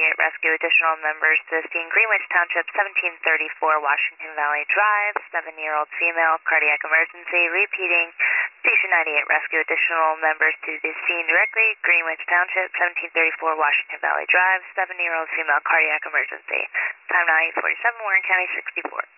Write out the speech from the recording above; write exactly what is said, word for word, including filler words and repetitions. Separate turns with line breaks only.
ninety-eight rescue additional members to the scene. Greenwich Township, seventeen thirty-four Washington Valley Drive, seven-year-old female, cardiac emergency. Repeating, Station ninety-eight rescue additional members to the scene directly. Greenwich Township, seventeen thirty-four Washington Valley Drive, seven-year-old female, cardiac emergency. Time now eight forty-seven, Warren County sixty-four.